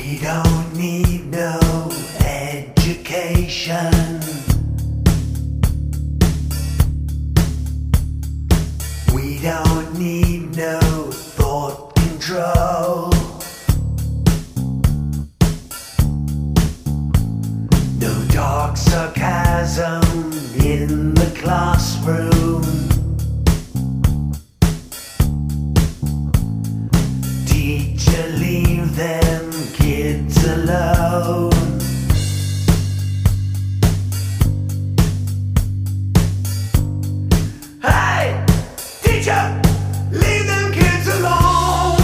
We don't need no education. We don't need no thought control. No dark sarcasm in the classroom. Teacher, leave them kids alone. Hey, teacher, leave them kids alone.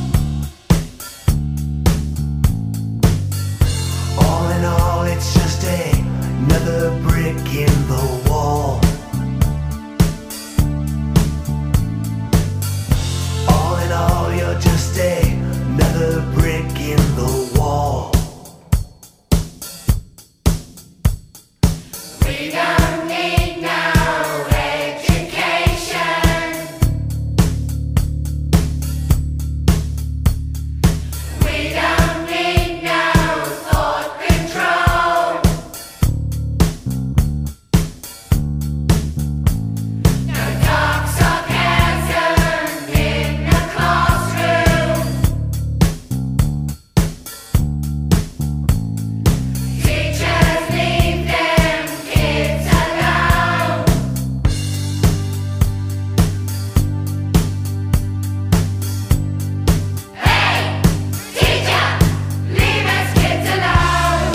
All in all, it's just another brick in the wall. All in all, you're just another brick in the wall. We don't need no education. We don't need no thought control. No dark sarcasm in the classroom. Teachers, leave them kids alone. Hey, teacher, leave us kids alone.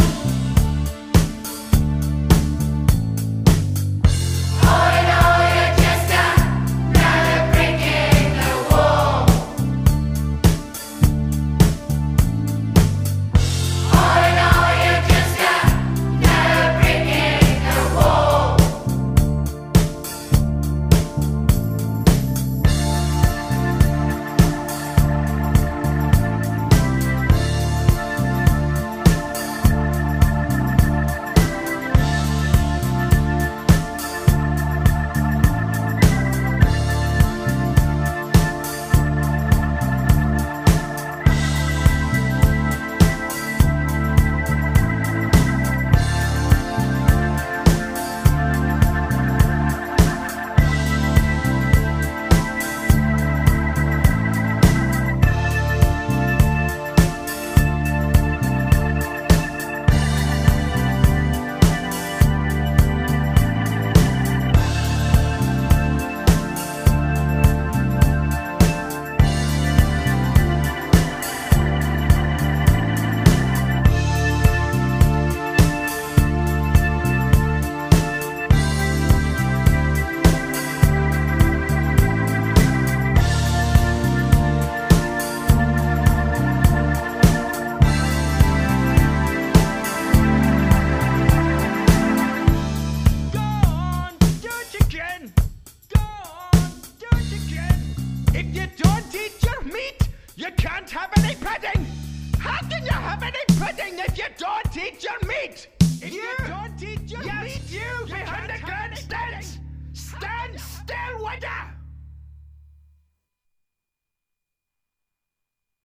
All in all, you're just another brick in the wall. All in all, you're just another brick in the wall. Go on, do it again. Go on, do it again. If you don't eat your meat, you can't have any pudding. How can you have any pudding if you don't eat your meat? If you don't eat your meat, you behind the grandstands, stand still with ya.